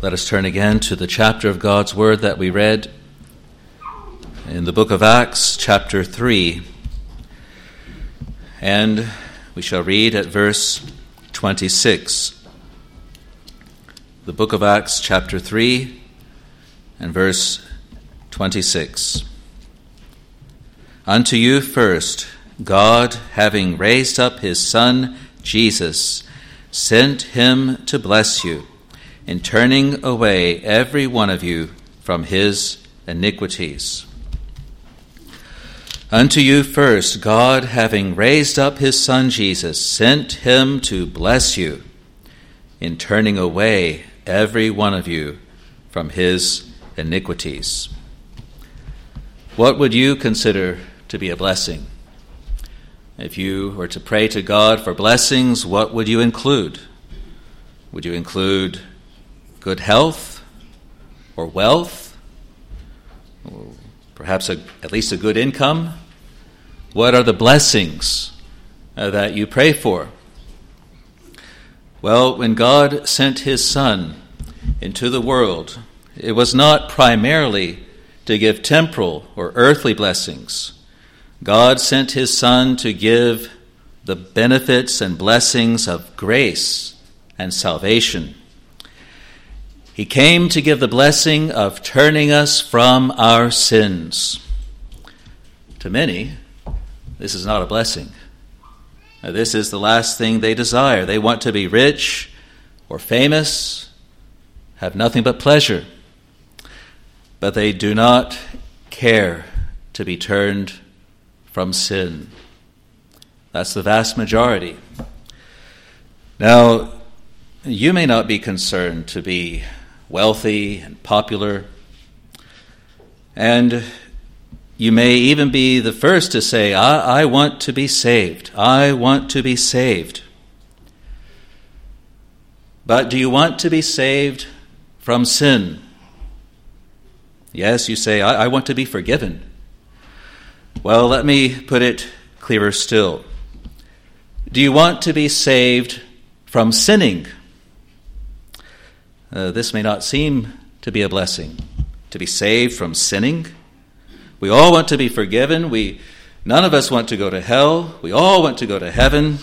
Let us turn again to the chapter of God's Word that we read in the book of Acts, chapter 3. And we shall read at verse 26. The book of Acts, chapter 3, and verse 26. Unto you first, God, having raised up his Son, Jesus, sent him to bless you, in turning away every one of you from his iniquities. Unto you first, God, having raised up his Son Jesus, sent him to bless you, in turning away every one of you from his iniquities. What would you consider to be a blessing? If you were to pray to God for blessings, what would you include? Would you include good health or wealth, or perhaps at least a good income? What are the blessings that you pray for? Well, when God sent his Son into the world, it was not primarily to give temporal or earthly blessings. God sent his Son to give the benefits and blessings of grace and salvation. He came to give the blessing of turning us from our sins. To many, this is not a blessing. This is the last thing they desire. They want to be rich or famous, have nothing but pleasure, but they do not care to be turned from sin. That's the vast majority. Now, you may not be concerned to be wealthy and popular, and you may even be the first to say, I want to be saved. I want to be saved. But do you want to be saved from sin? Yes, you say, I want to be forgiven. Well, let me put it clearer still. Do you want to be saved from sinning? This may not seem to be a blessing, to be saved from sinning. We all want to be forgiven. None of us want to go to hell. We all want to go to heaven.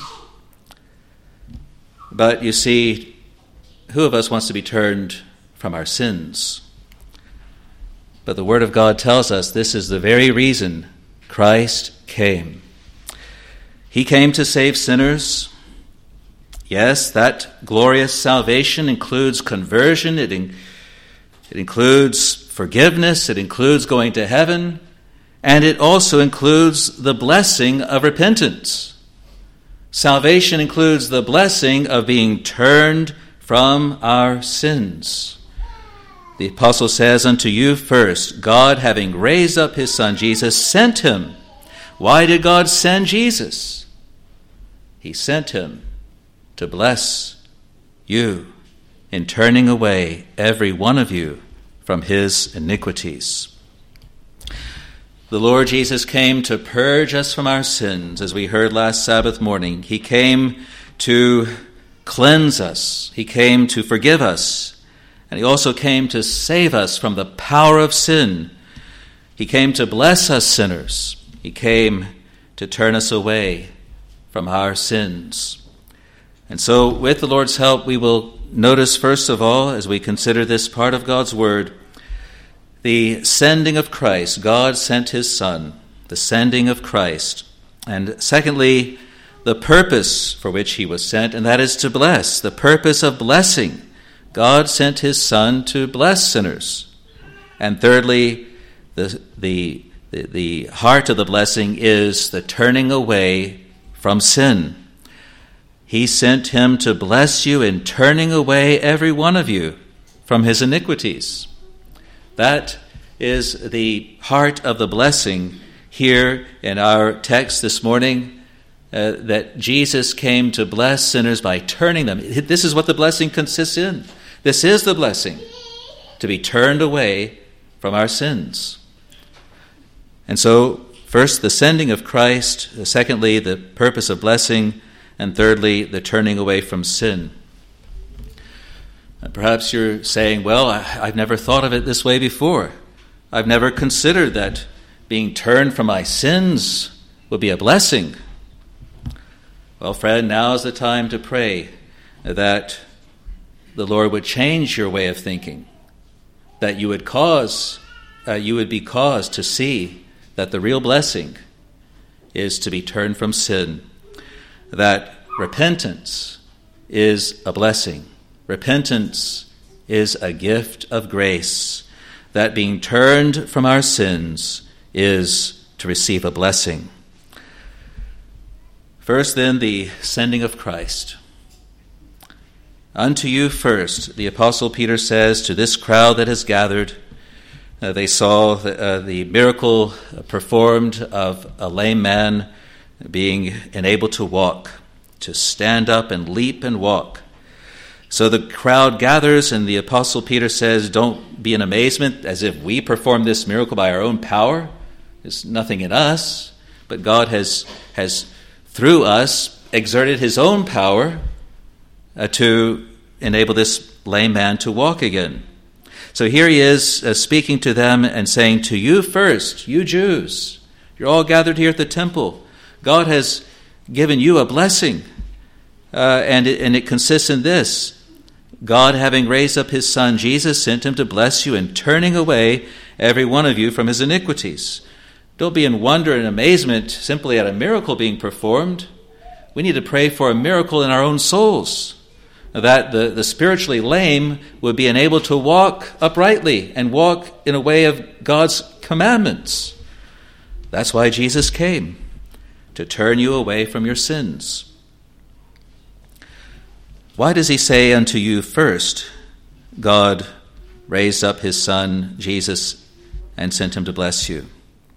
But you see, who of us wants to be turned from our sins? But the Word of God tells us this is the very reason Christ came. He came to save sinners. Yes, that glorious salvation includes conversion. It includes forgiveness. It includes going to heaven. And it also includes the blessing of repentance. Salvation includes the blessing of being turned from our sins. The apostle says, unto you first, God, having raised up his Son Jesus, sent him. Why did God send Jesus? He sent him to bless you in turning away every one of you from his iniquities. The Lord Jesus came to purge us from our sins, as we heard last Sabbath morning. He came to cleanse us. He came to forgive us. And he also came to save us from the power of sin. He came to bless us sinners. He came to turn us away from our sins. And so, with the Lord's help, we will notice, first of all, as we consider this part of God's Word, the sending of Christ. God sent his Son, the sending of Christ. And secondly, the purpose for which he was sent, and that is to bless, the purpose of blessing. God sent his Son to bless sinners. And thirdly, the heart of the blessing is the turning away from sin. He sent him to bless you in turning away every one of you from his iniquities. That is the heart of the blessing here in our text this morning, that Jesus came to bless sinners by turning them. This is what the blessing consists in. This is the blessing, to be turned away from our sins. And so, first, the sending of Christ. Secondly, the purpose of blessing. And thirdly, the turning away from sin. Perhaps you're saying, well, I've never thought of it this way before. I've never considered that being turned from my sins would be a blessing. Well, friend, now is the time to pray that the Lord would change your way of thinking, that you would be caused to see that the real blessing is to be turned from sin, that repentance is a blessing. Repentance is a gift of grace, that being turned from our sins is to receive a blessing. First, then, the sending of Christ. Unto you first, the Apostle Peter says to this crowd that has gathered. They saw the miracle performed of a lame man being enabled to walk, to stand up and leap and walk. So the crowd gathers, and the Apostle Peter says, don't be in amazement as if we performed this miracle by our own power. There's nothing in us, but God has through us exerted his own power to enable this lame man to walk again. So here he is speaking to them and saying, to you first, you Jews, you're all gathered here at the temple. God has given you a blessing, and it consists in this. God, having raised up his Son, Jesus, sent him to bless you in turning away every one of you from his iniquities. Don't be in wonder and amazement simply at a miracle being performed. We need to pray for a miracle in our own souls, that the spiritually lame would be enabled to walk uprightly and walk in a way of God's commandments. That's why Jesus came, to turn you away from your sins. Why does he say unto you first, God raised up his Son, Jesus, and sent him to bless you?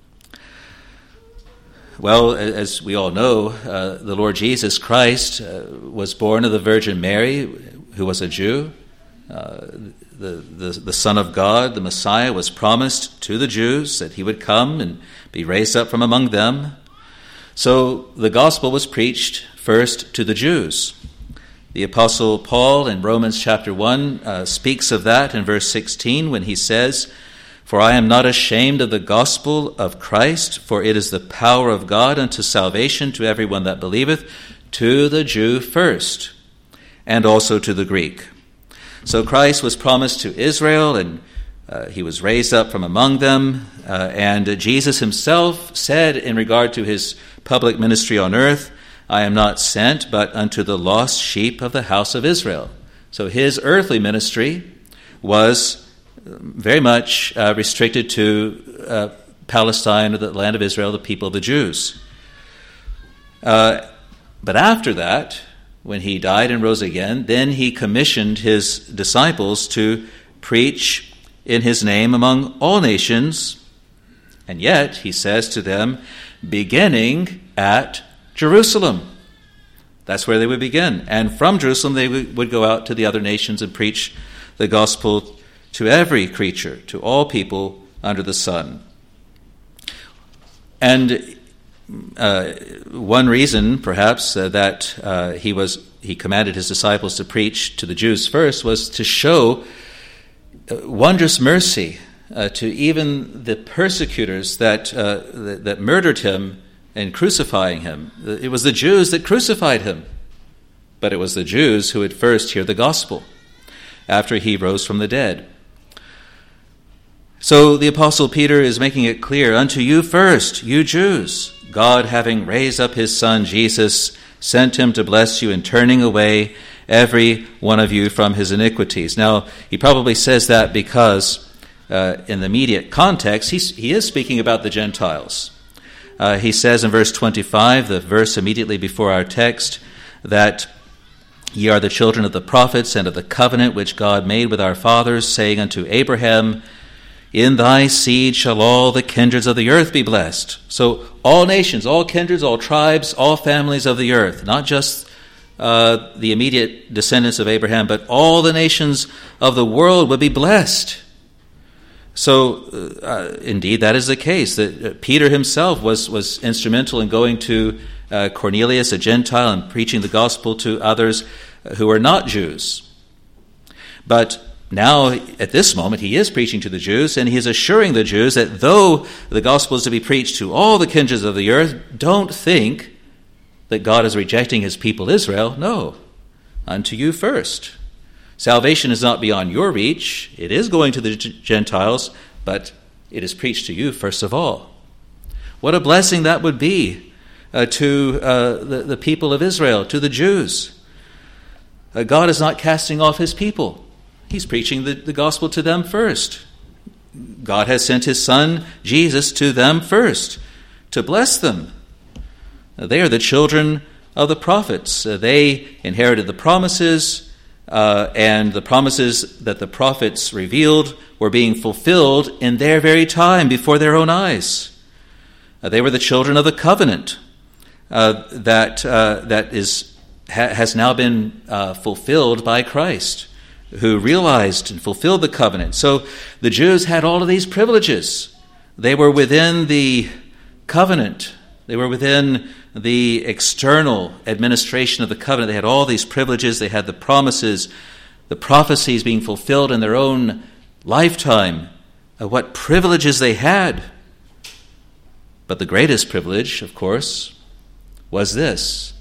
Well, as we all know, the Lord Jesus Christ was born of the Virgin Mary, who was a Jew. The Son of God, the Messiah, was promised to the Jews that he would come and be raised up from among them. So the gospel was preached first to the Jews. The Apostle Paul in Romans chapter 1 speaks of that in verse 16 when he says, for I am not ashamed of the gospel of Christ, for it is the power of God unto salvation to everyone that believeth, to the Jew first, and also to the Greek. So Christ was promised to Israel, and he was raised up from among them, and Jesus himself said in regard to his public ministry on earth, I am not sent but unto the lost sheep of the house of Israel. So his earthly ministry was very much restricted to Palestine, or the land of Israel, the people of the Jews. But after that, when he died and rose again, then he commissioned his disciples to preach in his name among all nations. And yet, he says to them, beginning at Jerusalem. That's where they would begin. And from Jerusalem, they would go out to the other nations and preach the gospel to every creature, to all people under the sun. And one reason, perhaps, that he commanded his disciples to preach to the Jews first was to show wondrous mercy to even the persecutors that murdered him and crucifying him. It was the Jews that crucified him, but it was the Jews who would first hear the gospel after he rose from the dead. So the Apostle Peter is making it clear, unto you first, you Jews, God, having raised up his Son, Jesus, sent him to bless you in turning away every one of you from his iniquities. Now, he probably says that because in the immediate context, he is speaking about the Gentiles. He says in verse 25, the verse immediately before our text, that ye are the children of the prophets and of the covenant which God made with our fathers, saying unto Abraham, in thy seed shall all the kindreds of the earth be blessed. So all nations, all kindreds, all tribes, all families of the earth, not just the immediate descendants of Abraham, but all the nations of the world would be blessed. So indeed, that is the case. That Peter himself was instrumental in going to Cornelius, a Gentile, and preaching the gospel to others who are not Jews. But now, at this moment, he is preaching to the Jews, and he is assuring the Jews that though the gospel is to be preached to all the kindreds of the earth, don't think that God is rejecting his people Israel. No, unto you first. Salvation is not beyond your reach. It is going to the Gentiles, but it is preached to you first of all. What a blessing that would be to the people of Israel, to the Jews. God is not casting off his people. He's preaching the gospel to them first. God has sent his Son, Jesus, to them first, to bless them. They are the children of the prophets. They inherited the promises, and the promises that the prophets revealed were being fulfilled in their very time before their own eyes. They were the children of the covenant that has now been fulfilled by Christ, who realized and fulfilled the covenant. So the Jews had all of these privileges. They were within the covenant. They were within the external administration of the covenant. They had all these privileges. They had the promises, the prophecies being fulfilled in their own lifetime. What privileges they had. But the greatest privilege, of course, was this.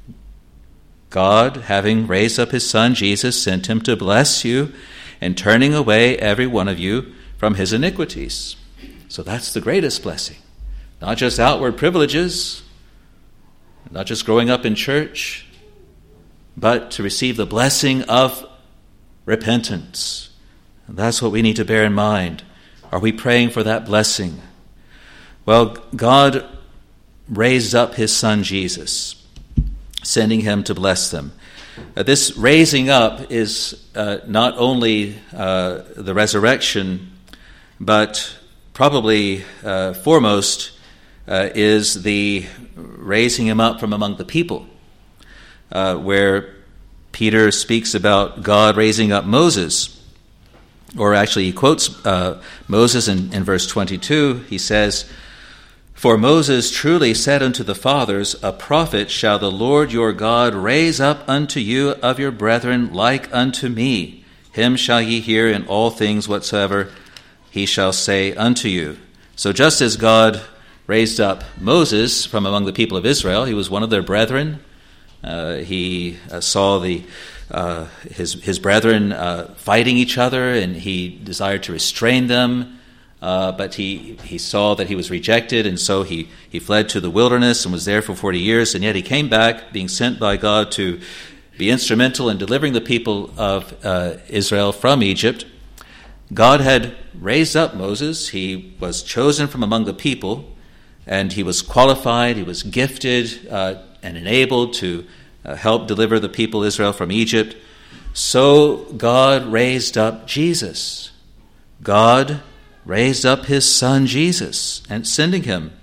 God, having raised up his Son, Jesus, sent him to bless you and turning away every one of you from his iniquities. So that's the greatest blessing. Not just outward privileges, not just growing up in church, but to receive the blessing of repentance. And that's what we need to bear in mind. Are we praying for that blessing? Well, God raised up his Son Jesus, sending him to bless them. This raising up is not only the resurrection, but probably foremost is the raising him up from among the people, where Peter speaks about God raising up Moses. Or actually he quotes Moses in verse 22. He says, "For Moses truly said unto the fathers, A prophet shall the Lord your God raise up unto you of your brethren like unto me. Him shall ye hear in all things whatsoever he shall say unto you." So just as God raised up Moses from among the people of Israel, he was one of their brethren. He saw his brethren fighting each other, and he desired to restrain them. But he saw that he was rejected, and so he fled to the wilderness and was there for 40 years, and yet he came back, being sent by God to be instrumental in delivering the people of Israel from Egypt. God had raised up Moses. He was chosen from among the people, and he was qualified, he was gifted and enabled to help deliver the people of Israel from Egypt. So God raised up Jesus. God raised up his Son Jesus and sending him.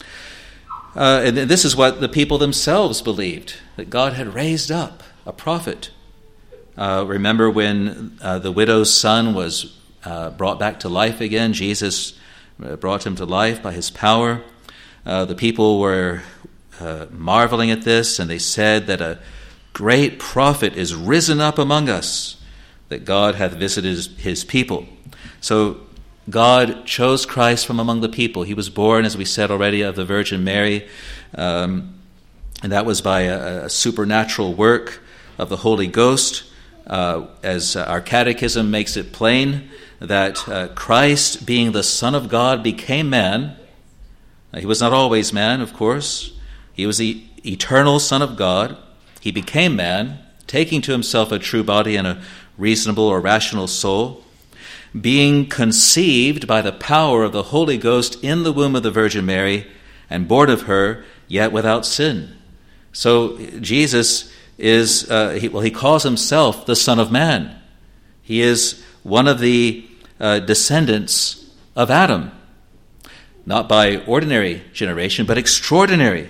And this is what the people themselves believed, that God had raised up a prophet. Remember when the widow's son was brought back to life again? Jesus brought him to life by his power. The people were marveling at this, and they said that a great prophet is risen up among us, that God hath visited his people. So God chose Christ from among the people. He was born, as we said already, of the Virgin Mary, and that was by a supernatural work of the Holy Ghost. As our catechism makes it plain, that Christ, being the Son of God, became man. He was not always man, of course. He was the eternal Son of God. He became man, taking to himself a true body and a reasonable or rational soul, being conceived by the power of the Holy Ghost in the womb of the Virgin Mary, and born of her, yet without sin. So Jesus is, he calls himself the Son of Man. He is one of the descendants of Adam, not by ordinary generation, but extraordinary,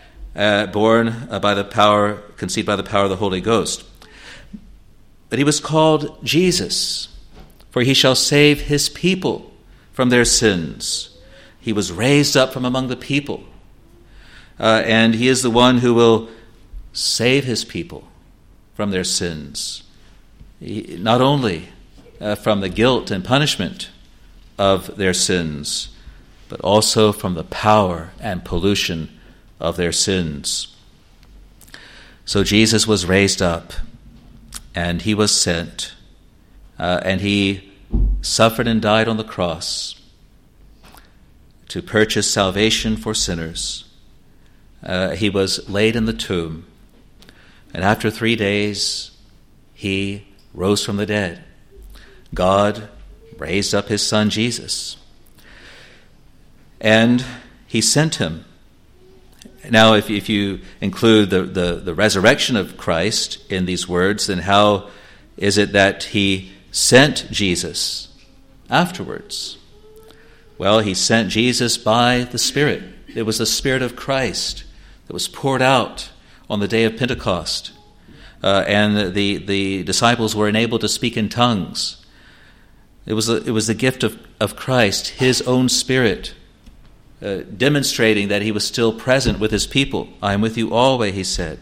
born by the power, conceived by the power of the Holy Ghost. But he was called Jesus, for he shall save his people from their sins. He was raised up from among the people, and he is the one who will save his people from their sins. not only from the guilt and punishment of their sins, but also from the power and pollution of their sins. So Jesus was raised up, and he was sent, and he suffered and died on the cross to purchase salvation for sinners. He was laid in the tomb, and after 3 days, he rose from the dead. God raised up his Son Jesus, and he sent him. Now, if you include the resurrection of Christ in these words, then how is it that he sent Jesus afterwards? Well, he sent Jesus by the Spirit. It was the Spirit of Christ that was poured out on the day of Pentecost. And the disciples were enabled to speak in tongues. It was the gift of Christ, his own Spirit, demonstrating that he was still present with his people. I am with you always, he said.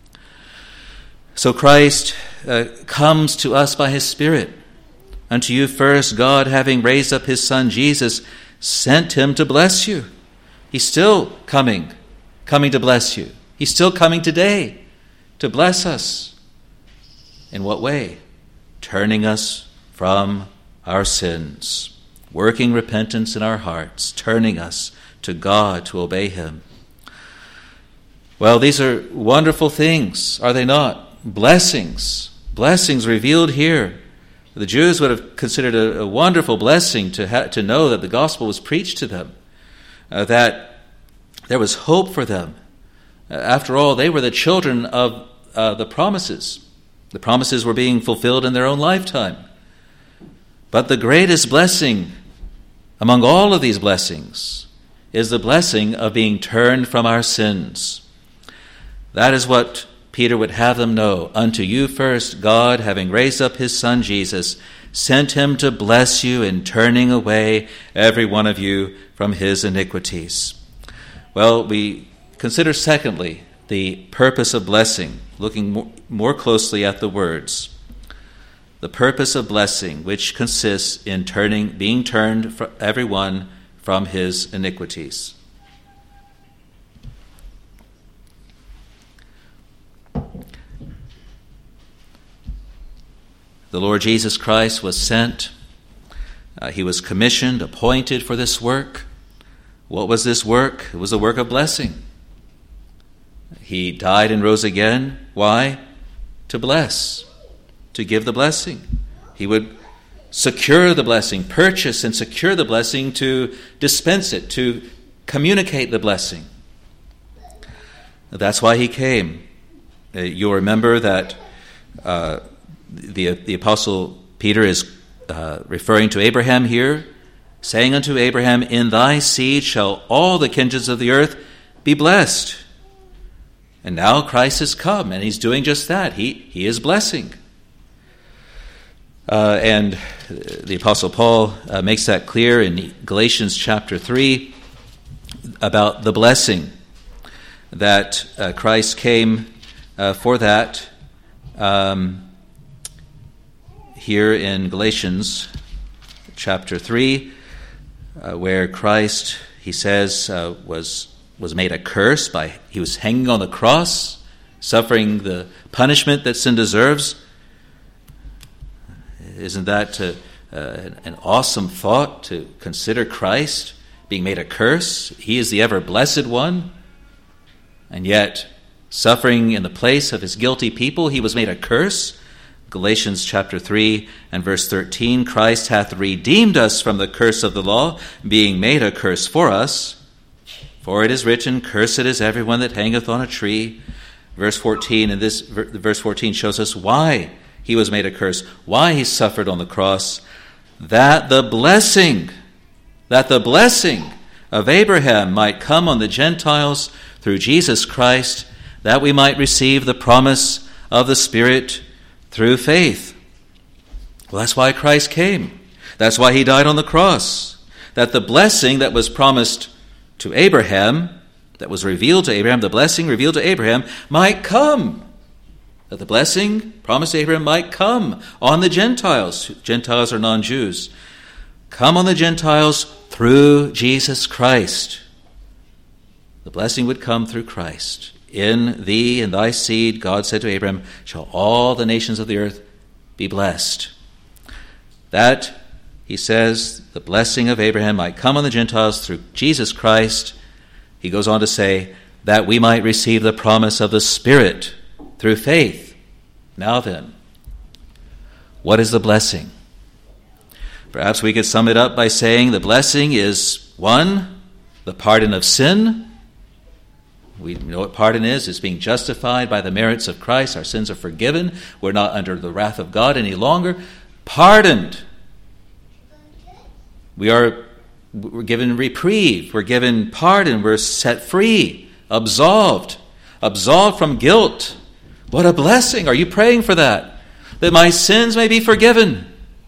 So Christ comes to us by his Spirit. Unto you first, God, having raised up his Son Jesus, sent him to bless you. He's still coming to bless you. He's still coming today to bless us. In what way? Turning us from our sins, working repentance in our hearts, turning us to God to obey him. Well, these are wonderful things, are they not? Blessings revealed here. The Jews would have considered a wonderful blessing to know that the gospel was preached to them, that there was hope for them. After all, they were the children of the promises. The promises were being fulfilled in their own lifetime. But the greatest blessing among all of these blessings is the blessing of being turned from our sins. That is what Peter would have them know. Unto you first, God, having raised up his Son Jesus, sent him to bless you in turning away every one of you from his iniquities. Well, we consider secondly the purpose of blessing, looking more closely at the words. The purpose of blessing, which consists in being turned for everyone from his iniquities. The Lord Jesus Christ was sent. He was commissioned, appointed for this work. What was this work? It was a work of blessing. He died and rose again. Why? To bless, to give the blessing. He would secure the blessing, purchase and secure the blessing, to dispense it, to communicate the blessing. That's why he came. You'll remember that the Apostle Peter is referring to Abraham here, saying unto Abraham, in thy seed shall all the kindreds of the earth be blessed. And now Christ has come, and he's doing just that. He is blessing. And the Apostle Paul makes that clear in Galatians chapter 3 about the blessing that Christ came for that. Here in Galatians chapter 3, where Christ, he says, was made a curse he was hanging on the cross, suffering the punishment that sin deserves. Isn't that an awesome thought, to consider Christ being made a curse? He is the ever blessed one, and yet suffering in the place of his guilty people, he was made a curse. Galatians chapter 3 and verse 13, Christ hath redeemed us from the curse of the law, being made a curse for us. For it is written, cursed is everyone that hangeth on a tree. Verse 14, and verse 14 shows us why he was made a curse, why he suffered on the cross, that the blessing of Abraham might come on the Gentiles through Jesus Christ, that we might receive the promise of the Spirit through faith. Well, that's why Christ came. That's why he died on the cross. That the blessing that was promised to Abraham, that was revealed to Abraham, the blessing revealed to Abraham, might come that the blessing promised to Abraham might come on the Gentiles. Gentiles are non-Jews. Come on the Gentiles through Jesus Christ. The blessing would come through Christ. In thee and thy seed, God said to Abraham, shall all the nations of the earth be blessed. That, he says, the blessing of Abraham might come on the Gentiles through Jesus Christ. He goes on to say, that we might receive the promise of the Spirit through faith. Now then, what is the blessing? Perhaps we could sum it up by saying the blessing is, 1, the pardon of sin. We know what pardon is. It's being justified by the merits of Christ. Our sins are forgiven. We're not under the wrath of God any longer. Pardoned. We're given reprieve. We're given pardon. We're set free. Absolved from guilt. What a blessing. Are you praying for that? That my sins may be forgiven.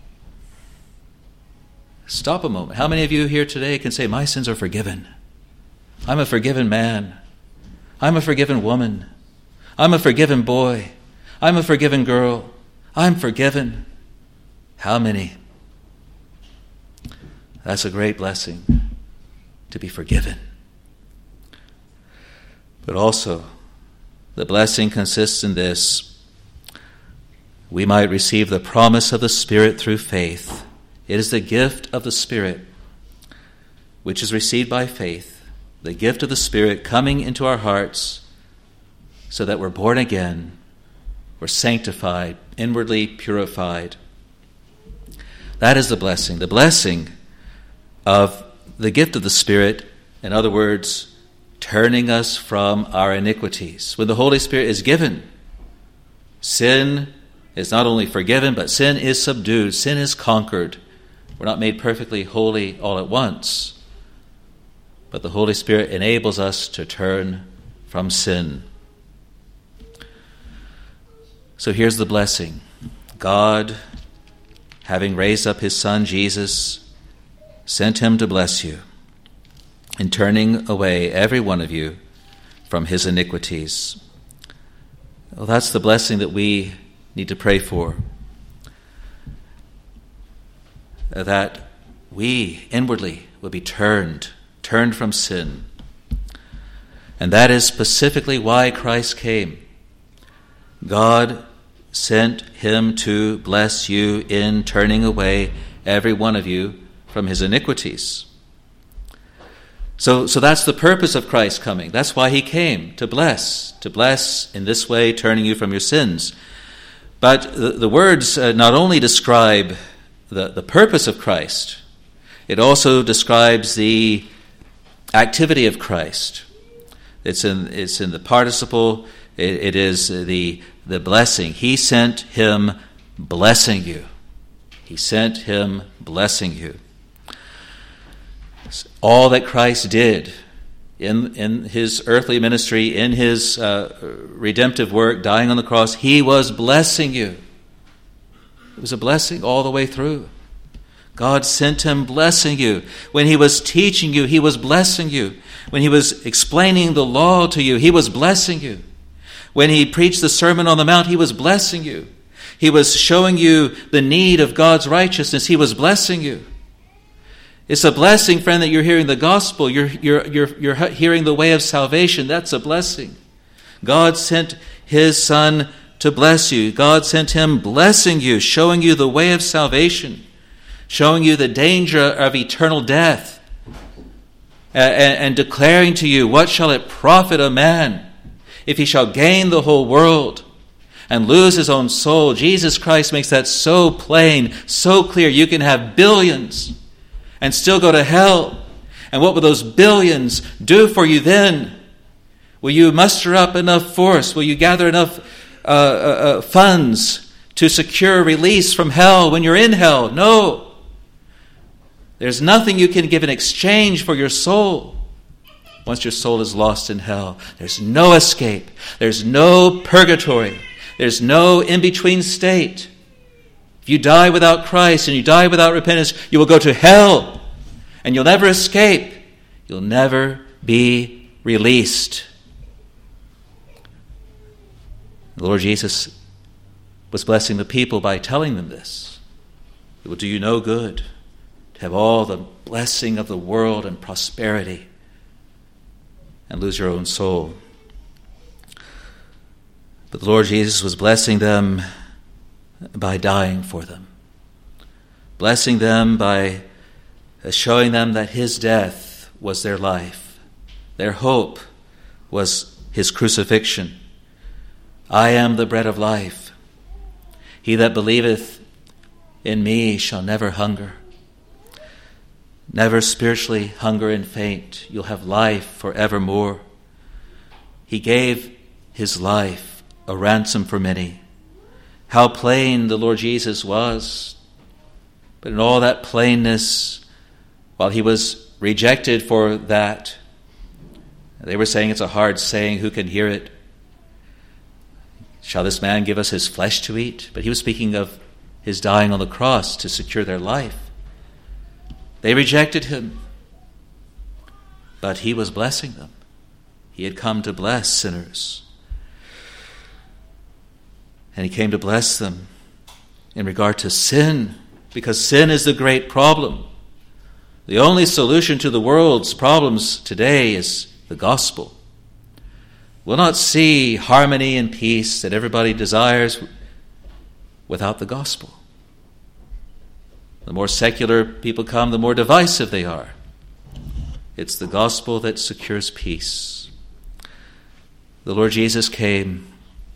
Stop a moment. How many of you here today can say, my sins are forgiven? I'm a forgiven man. I'm a forgiven woman. I'm a forgiven boy. I'm a forgiven girl. I'm forgiven. How many? That's a great blessing, to be forgiven. But also, the blessing consists in this: we might receive the promise of the Spirit through faith. It is the gift of the Spirit, which is received by faith, the gift of the Spirit coming into our hearts so that we're born again, we're sanctified, inwardly purified. That is the blessing of the gift of the Spirit, in other words, turning us from our iniquities. When the Holy Spirit is given, sin is not only forgiven, but sin is subdued, sin is conquered. We're not made perfectly holy all at once, but the Holy Spirit enables us to turn from sin. So here's the blessing. God, having raised up his Son Jesus, sent him to bless you in turning away every one of you from his iniquities. Well, that's the blessing that we need to pray for. That we inwardly will be turned from sin. And that is specifically why Christ came. God sent him to bless you in turning away every one of you from his iniquities. So that's the purpose of Christ coming. That's why he came, to bless in this way, turning you from your sins. But the words not only describe the purpose of Christ, it also describes the activity of Christ. It's in the participle. It is the blessing. He sent him blessing you. He sent him blessing you. All that Christ did in his earthly ministry, in his redemptive work, dying on the cross, he was blessing you. It was a blessing all the way through. God sent him blessing you. When he was teaching you, he was blessing you. When he was explaining the law to you, he was blessing you. When he preached the Sermon on the Mount, he was blessing you. He was showing you the need of God's righteousness. He was blessing you. It's a blessing, friend, that you're hearing the gospel. You're hearing the way of salvation. That's a blessing. God sent his Son to bless you. God sent him blessing you, showing you the way of salvation, showing you the danger of eternal death, and declaring to you, what shall it profit a man if he shall gain the whole world and lose his own soul? Jesus Christ makes that so plain, so clear. You can have billions and still go to hell. And what will those billions do for you then? Will you muster up enough force? Will you gather enough funds to secure release from hell when you're in hell? No. There's nothing you can give in exchange for your soul. Once your soul is lost in hell, there's no escape. There's no purgatory. There's no in-between state. If you die without Christ and you die without repentance, you will go to hell, and you'll never escape. You'll never be released. The Lord Jesus was blessing the people by telling them this. It will do you no good to have all the blessing of the world and prosperity and lose your own soul. But the Lord Jesus was blessing them by dying for them, blessing them by showing them that his death was their life. Their hope was his crucifixion. I am the bread of life. He that believeth in me shall never hunger. Never spiritually hunger and faint. You'll have life forevermore. He gave his life a ransom for many. How plain the Lord Jesus was. But in all that plainness, while he was rejected for that, they were saying it's a hard saying, who can hear it? Shall this man give us his flesh to eat? But he was speaking of his dying on the cross to secure their life. They rejected him, but he was blessing them. He had come to bless sinners. And he came to bless them in regard to sin, because sin is the great problem. The only solution to the world's problems today is the gospel. We'll not see harmony and peace that everybody desires without the gospel. The more secular people come, the more divisive they are. It's the gospel that secures peace. The Lord Jesus came.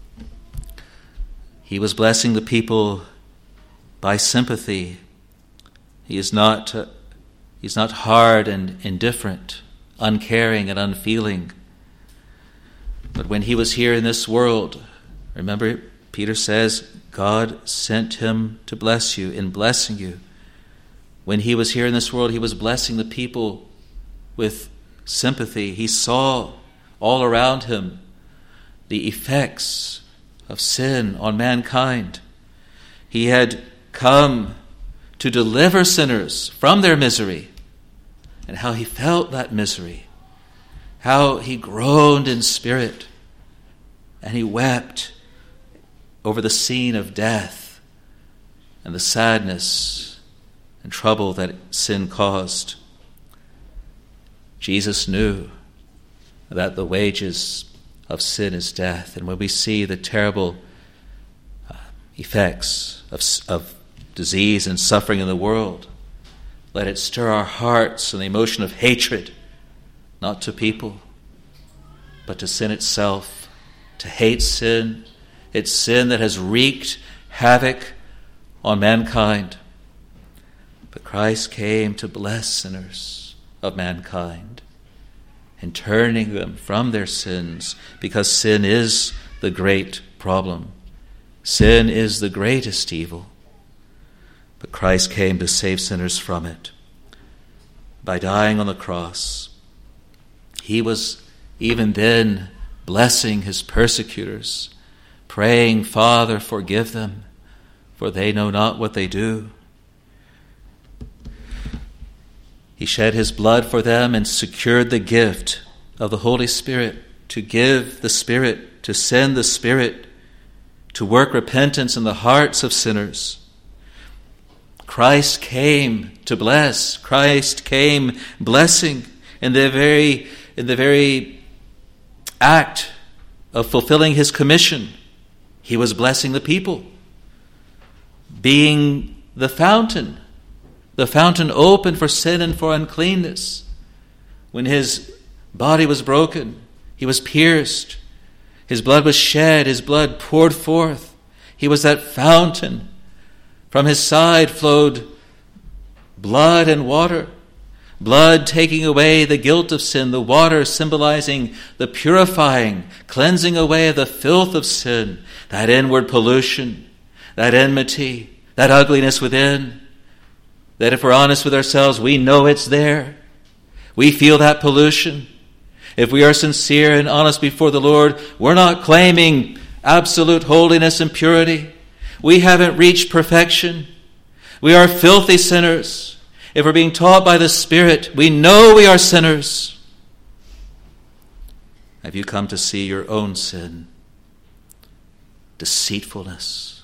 He was blessing the people by sympathy. He's not hard and indifferent, uncaring and unfeeling. But when he was here in this world, remember, Peter says, God sent him to bless you, in blessing you. When he was here in this world, he was blessing the people with sympathy. He saw all around him the effects of sin on mankind. He had come to deliver sinners from their misery, and how he felt that misery, how he groaned in spirit, and he wept over the scene of death and the sadness and trouble that sin caused. Jesus knew that the wages of sin is death. And when we see the terrible effects of disease and suffering in the world, let it stir our hearts in the emotion of hatred, not to people, but to sin itself, to hate sin. It's sin that has wreaked havoc on mankind. But Christ came to bless sinners of mankind and turning them from their sins, because sin is the great problem. Sin is the greatest evil. But Christ came to save sinners from it. By dying on the cross, he was even then blessing his persecutors, praying, Father, forgive them, for they know not what they do. He shed his blood for them and secured the gift of the Holy Spirit, to give the Spirit, to send the Spirit, to work repentance in the hearts of sinners. Christ came to bless. Christ came blessing in the very act of fulfilling his commission. He was blessing the people, being the fountain open for sin and for uncleanness. When his body was broken, he was pierced, his blood was shed, his blood poured forth. He was that fountain. From his side flowed blood and water, blood taking away the guilt of sin, the water symbolizing the purifying, cleansing away of the filth of sin, that inward pollution, that enmity, that ugliness within, that if we're honest with ourselves, we know it's there. We feel that pollution. If we are sincere and honest before the Lord, we're not claiming absolute holiness and purity. We haven't reached perfection. We are filthy sinners. If we're being taught by the Spirit, we know we are sinners. Have you come to see your own sin? deceitfulness,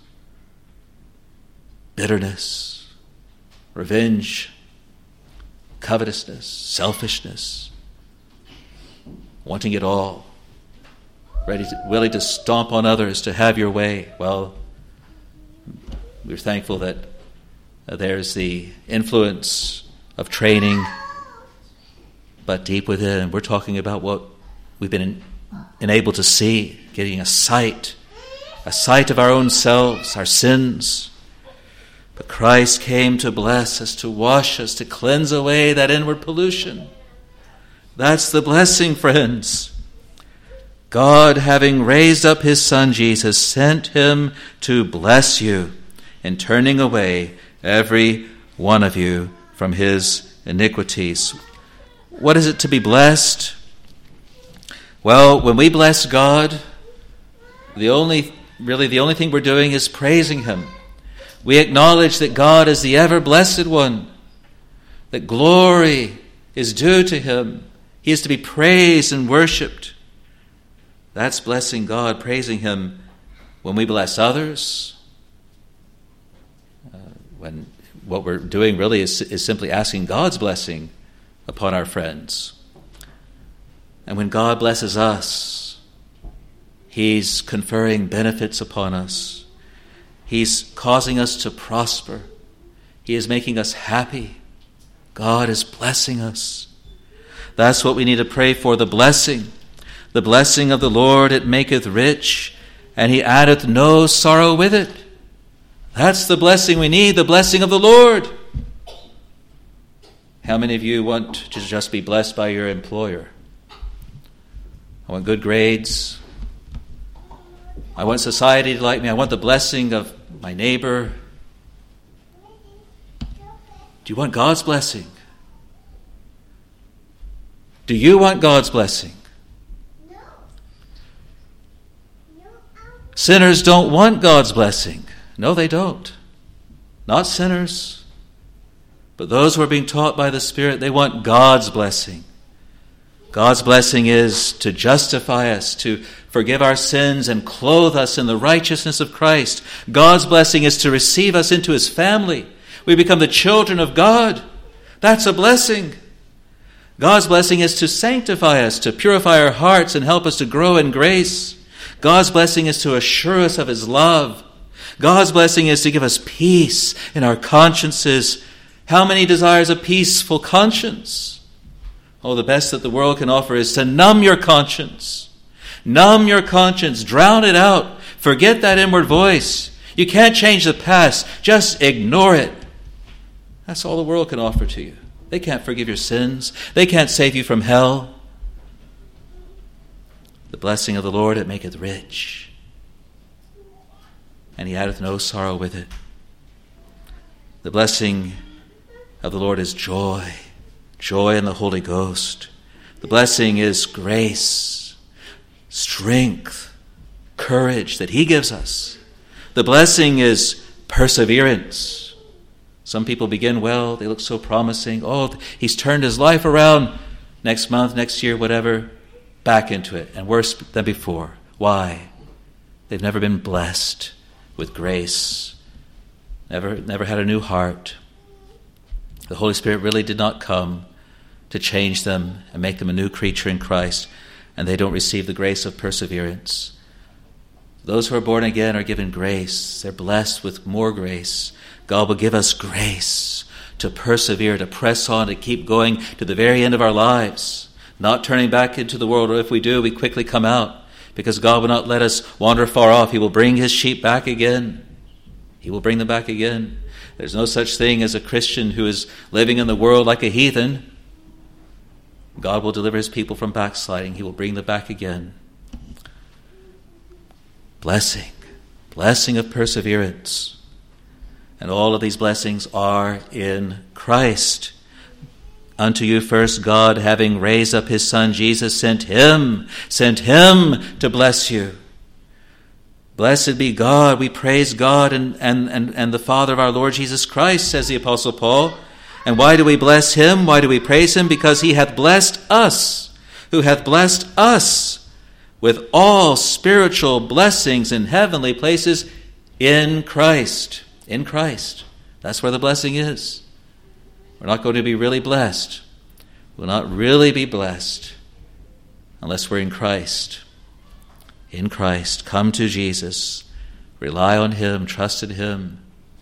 bitterness, revenge, covetousness, selfishness, wanting it all, willing to stomp on others to have your way. Well, we're thankful that there's the influence of training, but deep within, we're talking about what we've been enabled to see, getting a sight of our own selves, our sins. But Christ came to bless us, to wash us, to cleanse away that inward pollution. That's the blessing, friends. God, having raised up his Son Jesus, sent him to bless you in turning away every one of you from his iniquities. What is it to be blessed? Well, when we bless God, the only thing we're doing is praising him. We acknowledge that God is the ever-blessed one, that glory is due to him. He is to be praised and worshipped. That's blessing God, praising him. When we bless others, when what we're doing really is simply asking God's blessing upon our friends. And when God blesses us, he's conferring benefits upon us. He's causing us to prosper. He is making us happy. God is blessing us. That's what we need to pray for, the blessing. The blessing of the Lord, it maketh rich, and he addeth no sorrow with it. That's the blessing we need, the blessing of the Lord. How many of you want to just be blessed by your employer? I want good grades. I want society to like me. I want the blessing of my neighbor. Do you want God's blessing? Do you want God's blessing? Sinners don't want God's blessing. No, they don't. Not sinners. But those who are being taught by the Spirit, they want God's blessing. God's blessing is to justify us, to forgive our sins and clothe us in the righteousness of Christ. God's blessing is to receive us into his family. We become the children of God. That's a blessing. God's blessing is to sanctify us, to purify our hearts and help us to grow in grace. God's blessing is to assure us of his love. God's blessing is to give us peace in our consciences. How many desires a peaceful conscience? Oh, the best that the world can offer is to numb your conscience. Numb your conscience. Drown it out. Forget that inward voice. You can't change the past. Just ignore it. That's all the world can offer to you. They can't forgive your sins. They can't save you from hell. The blessing of the Lord, it maketh rich, and he addeth no sorrow with it. The blessing of the Lord is joy, joy in the Holy Ghost. The blessing is grace, strength, courage that he gives us. The blessing is perseverance. Some people begin well, they look so promising. Oh, he's turned his life around. Next month, next year, whatever, back into it, and worse than before. Why? They've never been blessed with grace, never had a new heart. The Holy Spirit really did not come to change them and make them a new creature in Christ, and they don't receive the grace of perseverance. Those who are born again are given grace. They're blessed with more grace. God will give us grace to persevere, to press on, to keep going to the very end of our lives, not turning back into the world, or if we do, we quickly come out, because God will not let us wander far off. He will bring his sheep back again. He will bring them back again. There's no such thing as a Christian who is living in the world like a heathen. God will deliver his people from backsliding. He will bring them back again. Blessing of perseverance. And all of these blessings are in Christ. Unto you first God, having raised up his Son Jesus, sent him to bless you. Blessed be God. We praise God and the Father of our Lord Jesus Christ, says the Apostle Paul. And why do we bless him? Why do we praise him? Because he hath blessed us, who hath blessed us with all spiritual blessings in heavenly places in Christ. In Christ. That's where the blessing is. We're not going to be really blessed. We'll not really be blessed unless we're in Christ. In Christ. Come to Jesus. Rely on him. Trust in him.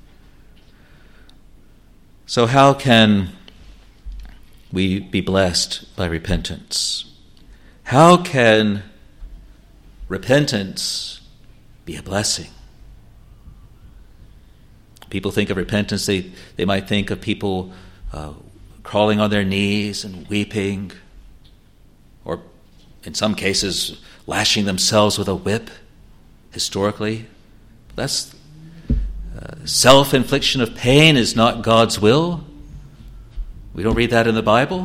So how can we be blessed by repentance? How can repentance be a blessing? People think of repentance, they might think of people crawling on their knees and weeping, or in some cases lashing themselves with a whip, historically. That's self-infliction of pain is not God's will. We don't read that in the Bible.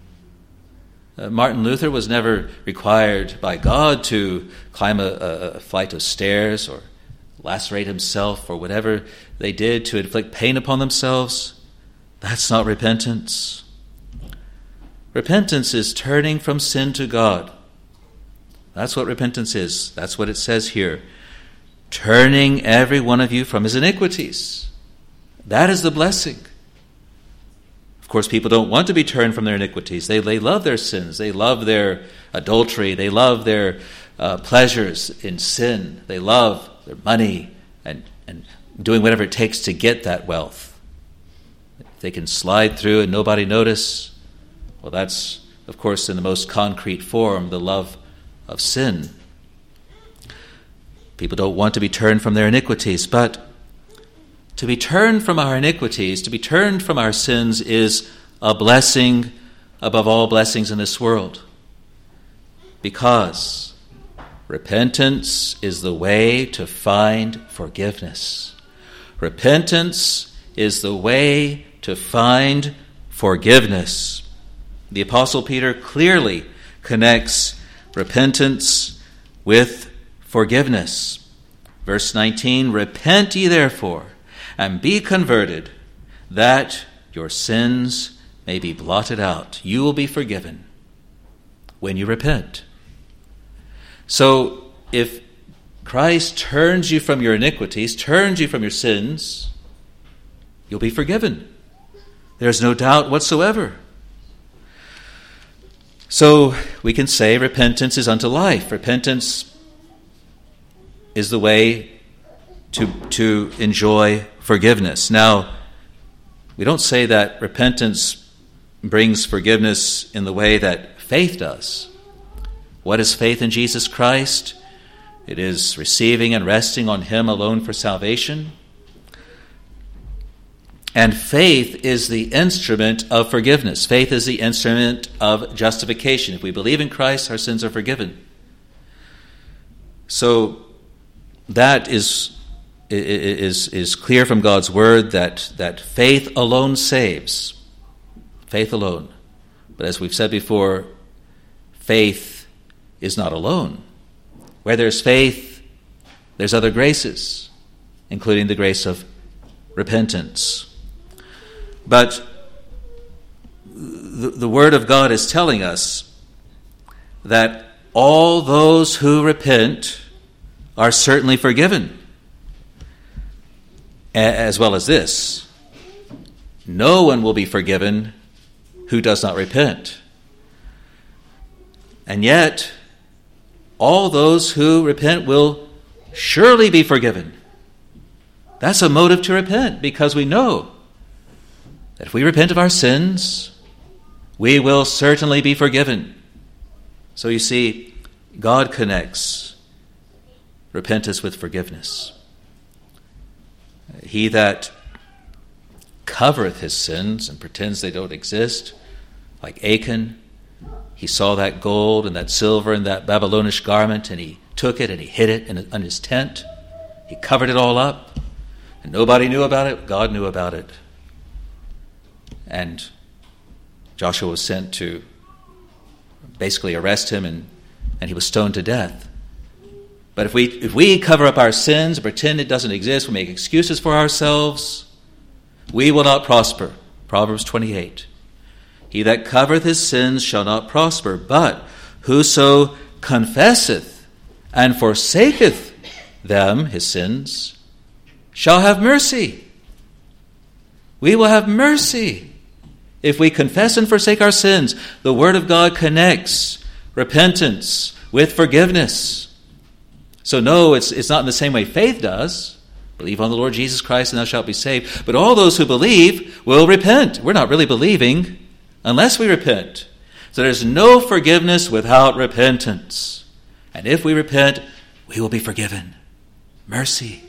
Martin Luther was never required by God to climb a flight of stairs or lacerate himself or whatever they did to inflict pain upon themselves. That's not repentance. Repentance is turning from sin to God. That's what repentance is. That's what it says here. Turning every one of you from his iniquities. That is the blessing. Of course, people don't want to be turned from their iniquities. They love their sins. They love their adultery. They love their pleasures in sin. They love their money and doing whatever it takes to get that wealth. If they can slide through and nobody notice, well, that's, of course, in the most concrete form, the love of sin. People don't want to be turned from their iniquities, but to be turned from our iniquities, to be turned from our sins is a blessing above all blessings in this world. Because repentance is the way to find forgiveness. Repentance is the way to find forgiveness. The Apostle Peter clearly connects repentance with forgiveness. Verse 19, repent ye therefore, and be converted, that your sins may be blotted out. You will be forgiven when you repent. So, if Christ turns you from your iniquities, turns you from your sins, you'll be forgiven. There's no doubt whatsoever. So, we can say repentance is unto life. Repentance is the way to enjoy forgiveness. Now, we don't say that repentance brings forgiveness in the way that faith does. What is faith in Jesus Christ? It is receiving and resting on him alone for salvation. And faith is the instrument of forgiveness. Faith is the instrument of justification. If we believe in Christ, our sins are forgiven. So that is clear from God's word that faith alone saves. Faith alone. But as we've said before, faith is not alone. Where there's faith, there's other graces, including the grace of repentance. But the Word of God is telling us that all those who repent are certainly forgiven. As well as this, no one will be forgiven who does not repent. And yet, all those who repent will surely be forgiven. That's a motive to repent, because we know that if we repent of our sins, we will certainly be forgiven. So you see, God connects repentance with forgiveness. He that covereth his sins and pretends they don't exist, like Achan, he saw that gold and that silver and that Babylonish garment, and he took it and he hid it in his tent. He covered it all up, and nobody knew about it. God knew about it. And Joshua was sent to basically arrest him, and he was stoned to death. But if we cover up our sins and pretend it doesn't exist, we make excuses for ourselves, we will not prosper. Proverbs 28. He that covereth his sins shall not prosper, but whoso confesseth and forsaketh them, his sins, shall have mercy. We will have mercy. If we confess and forsake our sins, the Word of God connects repentance with forgiveness. So no, it's not in the same way faith does. Believe on the Lord Jesus Christ and thou shalt be saved. But all those who believe will repent. We're not really believing unless we repent. So there's no forgiveness without repentance. And if we repent, we will be forgiven. Mercy.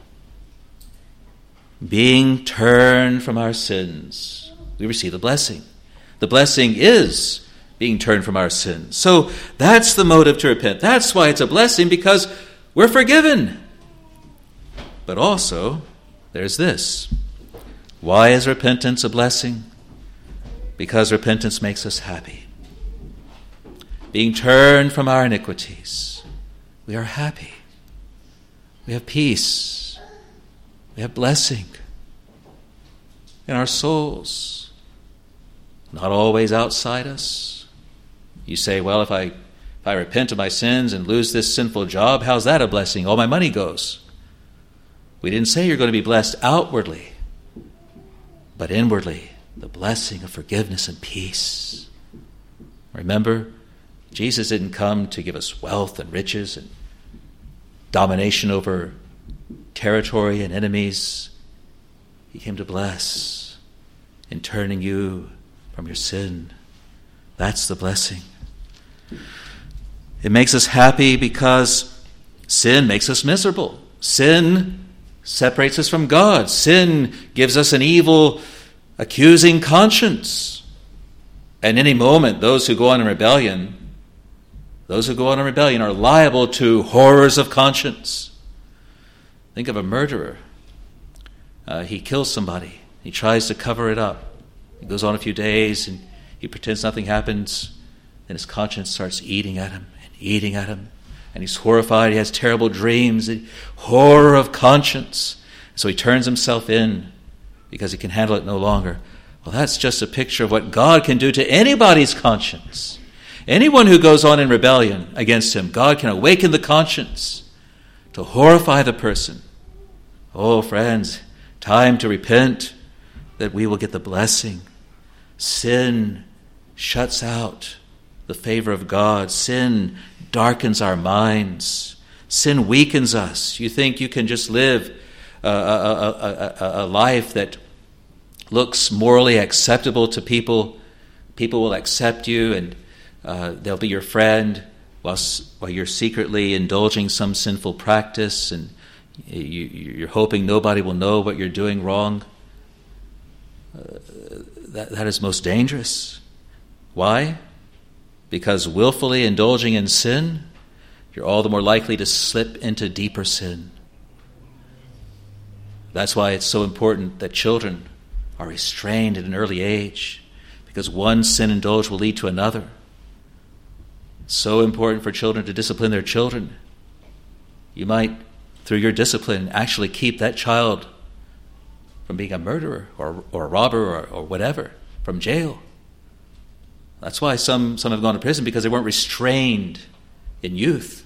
Being turned from our sins, we receive the blessing. The blessing is being turned from our sins. So that's the motive to repent. That's why it's a blessing, because we're forgiven. But also, there's this. Why is repentance a blessing? Because repentance makes us happy. Being turned from our iniquities, we are happy. We have peace. We have blessing in our souls. Not always outside us. You say, well, if I repent of my sins and lose this sinful job, how's that a blessing? All my money goes. We didn't say you're going to be blessed outwardly, but inwardly, the blessing of forgiveness and peace. Remember, Jesus didn't come to give us wealth and riches and domination over territory and enemies. He came to bless in turning you from your sin. That's the blessing. It makes us happy because sin makes us miserable. Sin separates us from God. Sin gives us an evil, accusing conscience. At any moment, those who go on in rebellion are liable to horrors of conscience. Think of a murderer. He kills somebody. He tries to cover it up. It goes on a few days, and he pretends nothing happens. Then his conscience starts eating at him. And he's horrified. He has terrible dreams. The horror of conscience. So he turns himself in because he can handle it no longer. Well, that's just a picture of what God can do to anybody's conscience. Anyone who goes on in rebellion against him, God can awaken the conscience to horrify the person. Oh, friends, time to repent that we will get the blessing. Sin shuts out the favor of God. Sin darkens our minds. Sin weakens us. You think you can just live a life that looks morally acceptable to people. People will accept you and they'll be your friend while you're secretly indulging some sinful practice, and you're hoping nobody will know what you're doing wrong. That is most dangerous. Why? Because willfully indulging in sin, you're all the more likely to slip into deeper sin. That's why it's so important that children are restrained at an early age, because one sin indulged will lead to another. It's so important for children to discipline their children. You might, through your discipline, actually keep that child from being a murderer or a robber or whatever, from jail. That's why some have gone to prison, because they weren't restrained in youth.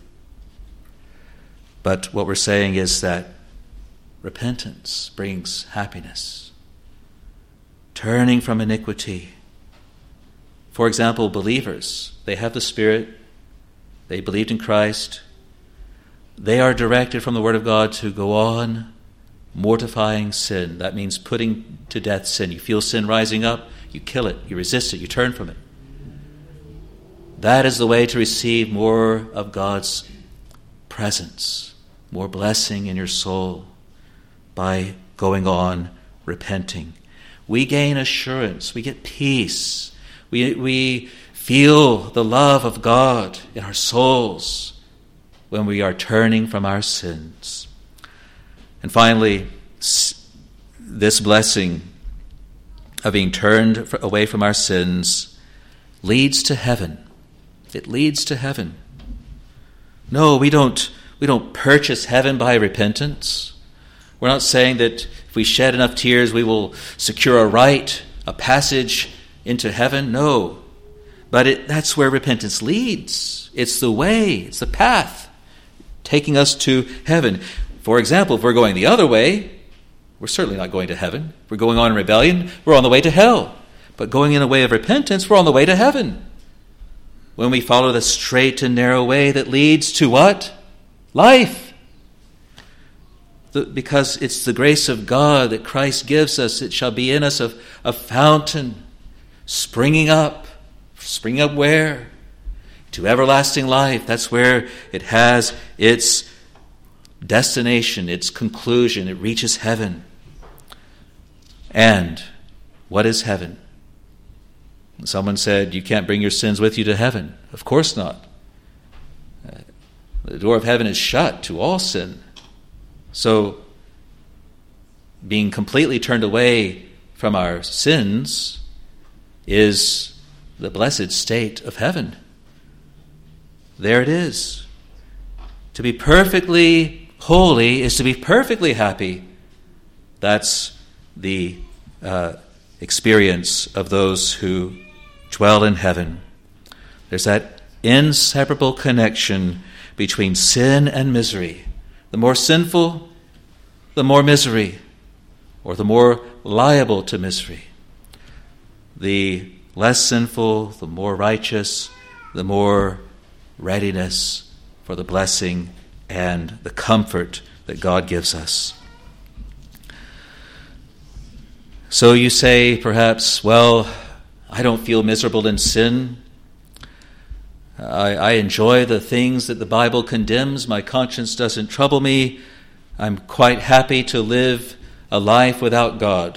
But what we're saying is that repentance brings happiness. Turning from iniquity. For example, believers, they have the Spirit, they believed in Christ, they are directed from the Word of God to go on mortifying sin. That means putting to death sin. You feel sin rising up, you kill it, you resist it, you turn from it. That is the way to receive more of God's presence, more blessing in your soul, by going on repenting. We gain assurance, we get peace, we feel the love of God in our souls when we are turning from our sins. And finally, this blessing of being turned away from our sins leads to heaven. It leads to heaven. No, we don't purchase heaven by repentance. We're not saying that if we shed enough tears, we will secure a passage into heaven. No. But that's where repentance leads. It's the way, it's the path taking us to heaven. For example, if we're going the other way, we're certainly not going to heaven. If we're going on in rebellion, we're on the way to hell. But going in a way of repentance, we're on the way to heaven. When we follow the straight and narrow way that leads to what? Life. Because it's the grace of God that Christ gives us. It shall be in us a fountain springing up. Springing up where? To everlasting life. That's where it has its destination, its conclusion. It reaches heaven. And what is heaven? Someone said, you can't bring your sins with you to heaven. Of course not. The door of heaven is shut to all sin. So, being completely turned away from our sins is the blessed state of heaven. There it is. To be perfectly holy is to be perfectly happy. That's the experience of those who dwell in heaven. There's that inseparable connection between sin and misery. The more sinful, the more misery, or the more liable to misery. The less sinful, the more righteous, the more readiness for the blessing and the comfort that God gives us. So you say, perhaps, well, I don't feel miserable in sin. I enjoy the things that the Bible condemns. My conscience doesn't trouble me. I'm quite happy to live a life without God.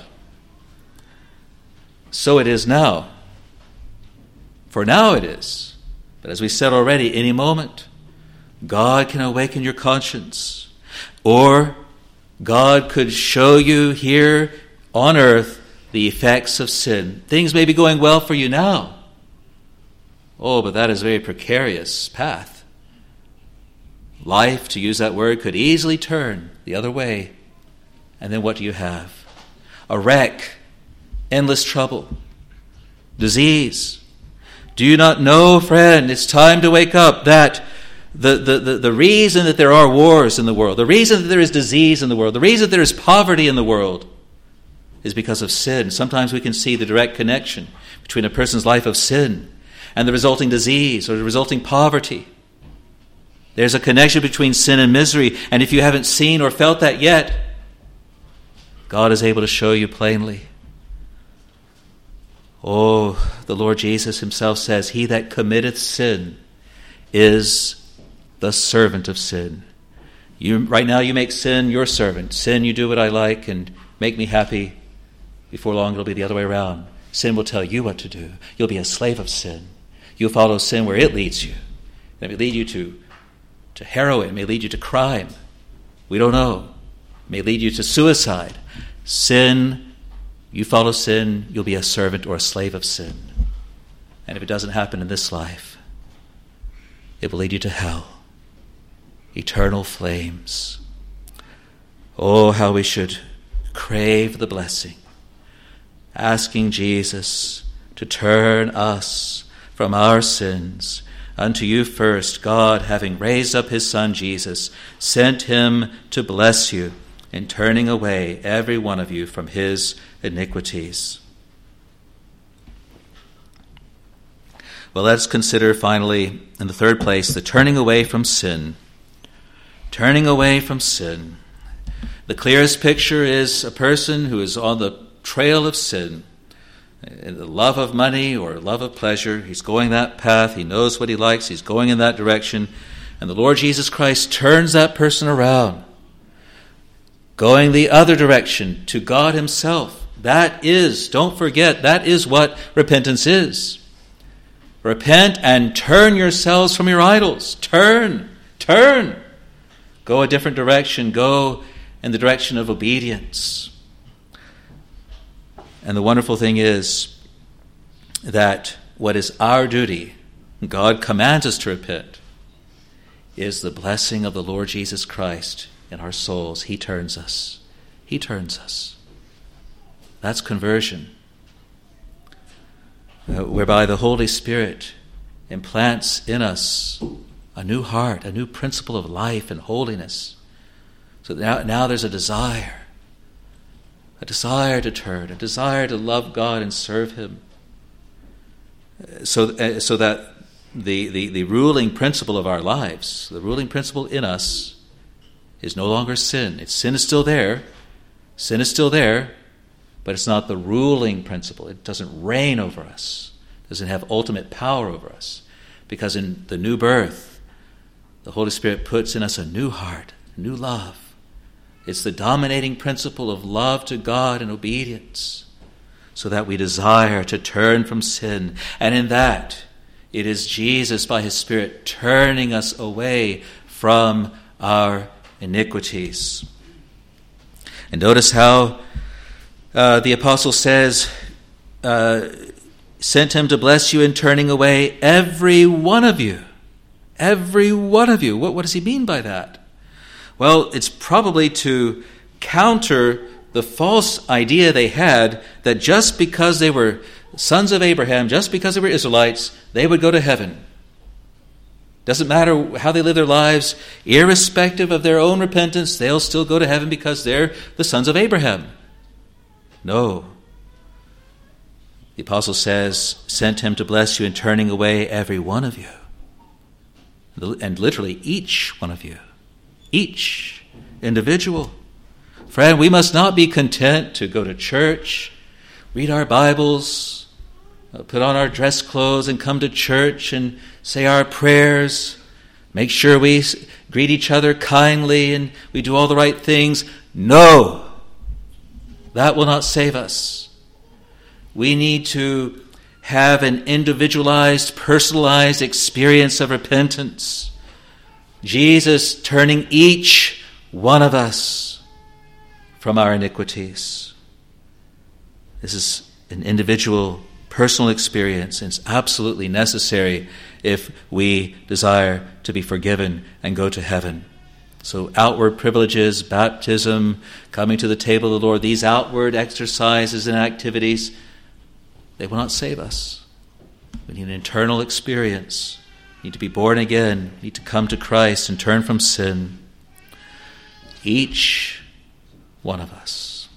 So it is now. For now it is. But as we said already, any moment, God can awaken your conscience. Or God could show you here on earth the effects of sin. Things may be going well for you now. Oh, but that is a very precarious path. Life, to use that word, could easily turn the other way. And then what do you have? A wreck, endless trouble, disease. Do you not know, friend, it's time to wake up that the reason that there are wars in the world, the reason that there is disease in the world, the reason that there is poverty in the world is because of sin. Sometimes we can see the direct connection between a person's life of sin and the resulting disease or the resulting poverty. There's a connection between sin and misery, and if you haven't seen or felt that yet, God is able to show you plainly. Oh, the Lord Jesus himself says, he that committeth sin is the servant of sin. Right now you make sin your servant. Sin, you do what I like and make me happy. Before long it'll be the other way around. Sin will tell you what to do. You'll be a slave of sin. You'll follow sin where it leads you. And it may lead you to heroin. It may lead you to crime. We don't know. It may lead you to suicide. Sin, you follow sin, you'll be a servant or a slave of sin. And if it doesn't happen in this life, it will lead you to hell. Eternal flames. Oh, how we should crave the blessing, asking Jesus to turn us from our sins unto you first. God, having raised up his Son Jesus, sent him to bless you in turning away every one of you from his iniquities. Well, let's consider finally, in the third place, the turning away from sin. Turning away from sin. The clearest picture is a person who is on the trail of sin. The love of money or love of pleasure. He's going that path. He knows what he likes. He's going in that direction. And the Lord Jesus Christ turns that person around, going the other direction to God himself. That is, don't forget, that is what repentance is. Repent and turn yourselves from your idols. Turn. Go a different direction. Go in the direction of obedience. And the wonderful thing is that what is our duty, God commands us to repent, is the blessing of the Lord Jesus Christ in our souls. He turns us. He turns us. That's conversion, whereby the Holy Spirit implants in us a new heart, a new principle of life and holiness. So now there's a desire to turn, a desire to love God and serve Him. So that the ruling principle of our lives, the ruling principle in us, is no longer sin. Sin is still there. Sin is still there, but it's not the ruling principle. It doesn't reign over us. It doesn't have ultimate power over us. Because in the new birth, the Holy Spirit puts in us a new heart, a new love. It's the dominating principle of love to God and obedience, so that we desire to turn from sin. And in that, it is Jesus by His Spirit turning us away from our iniquities. And notice how the apostle says, sent him to bless you in turning away every one of you. Every one of you. What does he mean by that? Well, it's probably to counter the false idea they had that just because they were sons of Abraham, just because they were Israelites, they would go to heaven. Doesn't matter how they live their lives, irrespective of their own repentance, they'll still go to heaven because they're the sons of Abraham. No. The apostle says, sent him to bless you in turning away every one of you. And literally each one of you. Each individual. Friend, we must not be content to go to church, read our Bibles, put on our dress clothes and come to church and say our prayers, make sure we greet each other kindly and we do all the right things. No, that will not save us. We need to have an individualized, personalized experience of repentance. Jesus turning each one of us from our iniquities. This is an individual, personal experience, and it's absolutely necessary if we desire to be forgiven and go to heaven. So outward privileges, baptism, coming to the table of the Lord, these outward exercises and activities, they will not save us. We need an internal experience. We need to be born again. We need to come to Christ and turn from sin. Each one of us.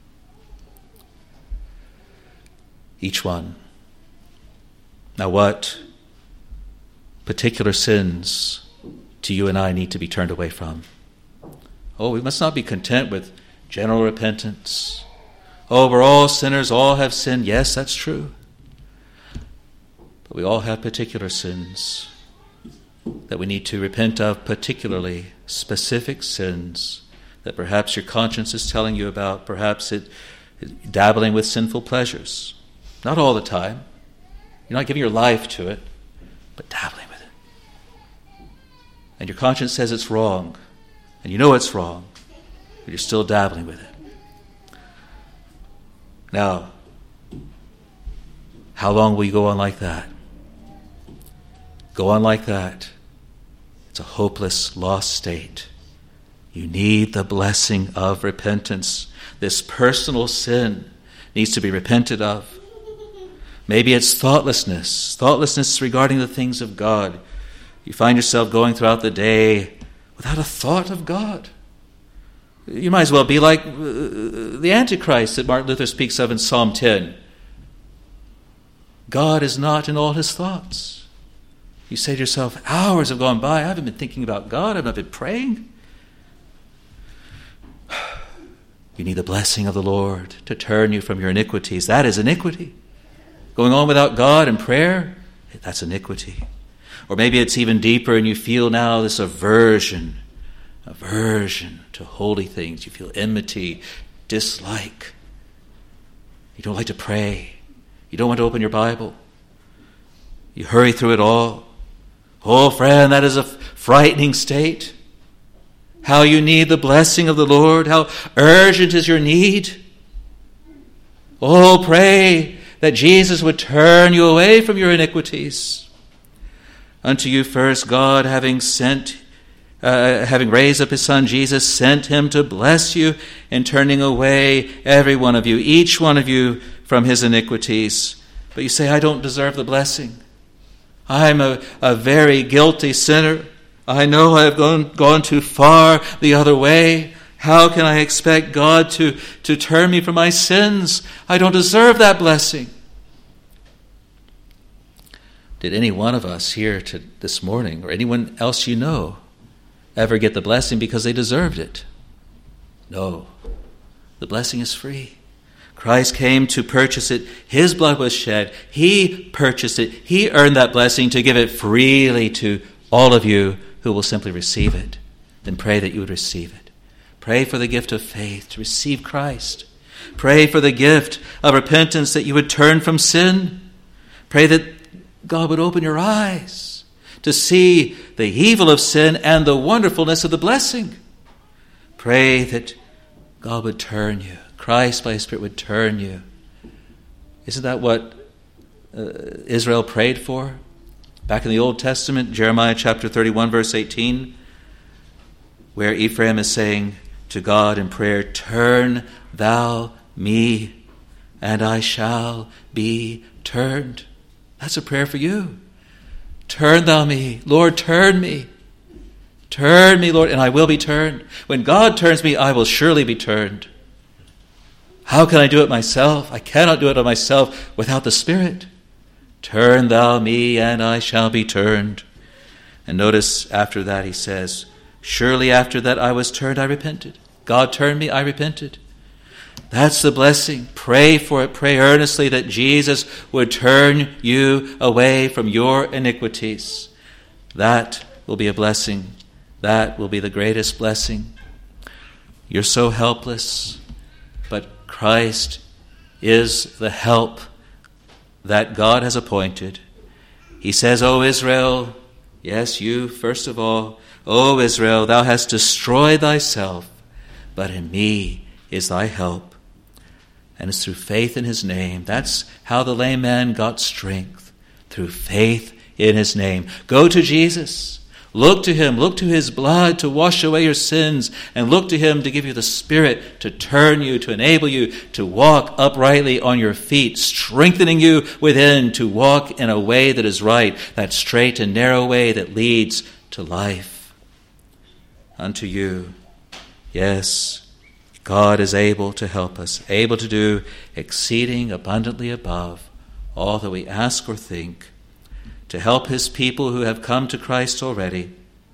Each one. Now, what particular sins do you and I need to be turned away from? Oh, we must not be content with general repentance. Oh, we're all sinners, all have sinned. Yes, that's true. But we all have particular sins that we need to repent of, particularly specific sins that perhaps your conscience is telling you about, perhaps dabbling with sinful pleasures. Not all the time. You're not giving your life to it, but dabbling with it. And your conscience says it's wrong, and you know it's wrong, but you're still dabbling with it. Now, how long will you go on like that? Go on like that. It's a hopeless, lost state. You need the blessing of repentance. This personal sin needs to be repented of. Maybe it's thoughtlessness regarding the things of God. You find yourself going throughout the day without a thought of God. You might as well be like the Antichrist that Martin Luther speaks of in Psalm 10. God is not in all his thoughts. You say to yourself, hours have gone by, I haven't been thinking about God, I've not been praying. You need the blessing of the Lord to turn you from your iniquities. That is iniquity. Going on without God and prayer, that's iniquity. Or maybe it's even deeper and you feel now this aversion to holy things. You feel enmity, dislike. You don't like to pray. You don't want to open your Bible. You hurry through it all. Oh, friend, that is a frightening state. How you need the blessing of the Lord. How urgent is your need. Oh, pray that Jesus would turn you away from your iniquities. Unto you first God, having raised up his Son Jesus, sent him to bless you in turning away every one of you, each one of you, from his iniquities. But you say, I don't deserve the blessing. I'm a very guilty sinner. I know I have gone too far the other way. How can I expect God to turn me from my sins? I don't deserve that blessing. Did any one of us here this morning, or anyone else you know, ever get the blessing because they deserved it? No. The blessing is free. Christ came to purchase it. His blood was shed. He purchased it. He earned that blessing to give it freely to all of you who will simply receive it. Then pray that you would receive it. Pray for the gift of faith to receive Christ. Pray for the gift of repentance that you would turn from sin. Pray that God would open your eyes to see the evil of sin and the wonderfulness of the blessing. Pray that God would turn you. Christ by His Spirit would turn you. Isn't that what Israel prayed for? Back in the Old Testament, Jeremiah chapter 31, verse 18, where Ephraim is saying to God in prayer, "Turn thou me, and I shall be turned." That's a prayer for you. Turn thou me. Lord, turn me. Turn me, Lord, and I will be turned. When God turns me, I will surely be turned. How can I do it myself? I cannot do it of myself without the Spirit. Turn thou me, and I shall be turned. And notice after that he says, surely after that I was turned, I repented. God turned me, I repented. That's the blessing. Pray for it. Pray earnestly that Jesus would turn you away from your iniquities. That will be a blessing. That will be the greatest blessing. You're so helpless, but Christ is the help that God has appointed. He says, O Israel, yes, you first of all, O Israel, thou hast destroyed thyself, but in me is thy help. And it's through faith in His name. That's how the lame man got strength, through faith in His name. Go to Jesus. Look to Him. Look to His blood to wash away your sins, and look to Him to give you the Spirit to turn you, to enable you to walk uprightly on your feet, strengthening you within to walk in a way that is right, that straight and narrow way that leads to life. Unto you, yes, God is able to help us, able to do exceeding abundantly above all that we ask or think, to help His people who have come to Christ already,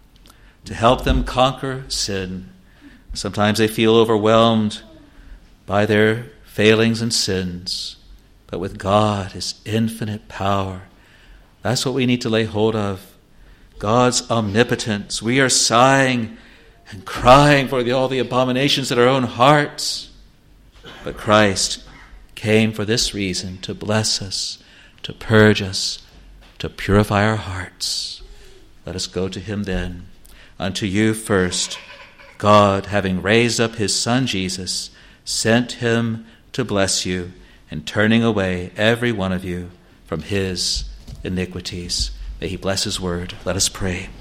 to help them conquer sin. Sometimes they feel overwhelmed by their failings and sins, but with God, His infinite power, that's what we need to lay hold of. God's omnipotence. We are sighing and crying for all the abominations in our own hearts, but Christ came for this reason, to bless us, to purge us, to purify our hearts. Let us go to Him then. Unto you first, God, having raised up His Son Jesus, sent Him to bless you, and turning away every one of you from his iniquities. May He bless His word. Let us pray.